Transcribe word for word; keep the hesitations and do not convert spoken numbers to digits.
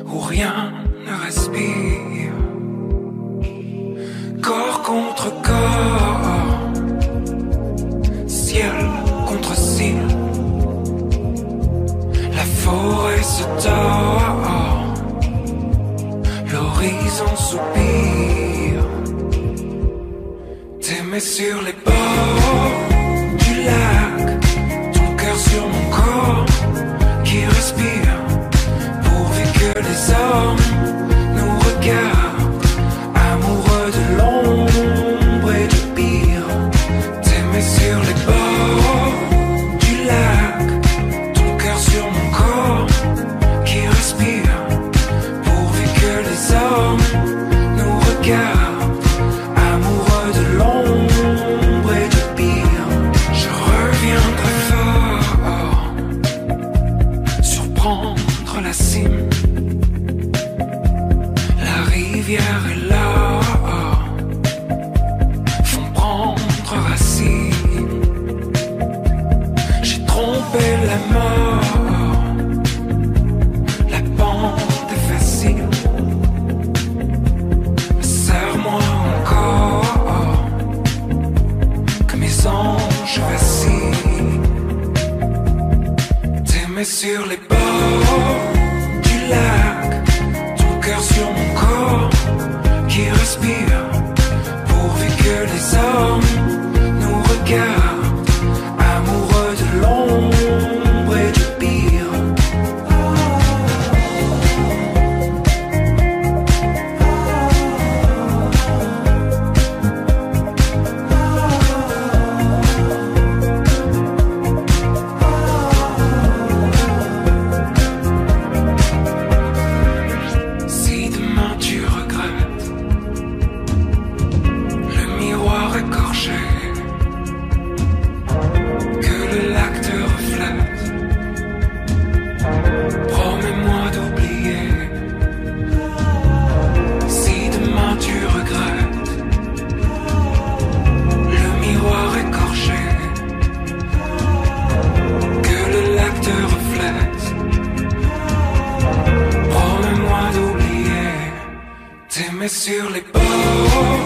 où rien ne respire. Corps contre corps, ciel contre ciel, la forêt se tord, l'horizon soupire. T'aimer sur les bords du lac, ton cœur sur mon corps qui respire, pourvu que les hommes nous regardent, amoureux de l'ombre et du pire. T'aimer sur les bords du lac, ton cœur sur mon corps qui respire, pourvu que les hommes nous regardent, amoureux de l'ombre et du pire. Je reviens très fort, surprendre la cime, la rivière est là, font prendre racine. J'ai trompé la mort, la pente est facile, mais serre-moi encore, que mes anges vacillent. T'aimer sur les bords du lac, ton cœur sur mon corps qui respire, pourvu que les hommes nous regardent, amoureux de l'ombre et du pire. Si demain tu regrettes le miroir écorché, que le lac te reflète, promets-moi d'oublier. Si demain tu regrettes le miroir écorché, que le lac te reflète, promets-moi d'oublier. T'aimer sur les bords